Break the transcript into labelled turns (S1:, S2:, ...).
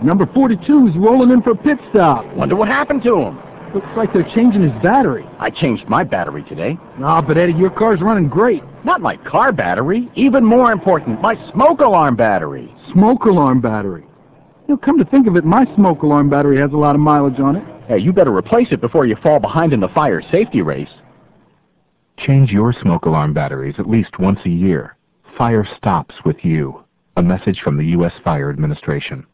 S1: Number 42 is rolling in for a pit stop.
S2: Wonder what happened to him.
S1: Looks like they're changing his battery.
S2: I changed my battery today.
S1: Ah, but Eddie, your car's running great.
S2: Not my car battery. Even more important, my smoke alarm battery.
S1: Smoke alarm battery. You know, come to think of it, my smoke alarm battery has a lot of mileage on it.
S2: Hey, you better replace it before you fall behind in the fire safety race.
S3: Change your smoke alarm batteries at least once a year. Fire stops with you. A message from the U.S. Fire Administration.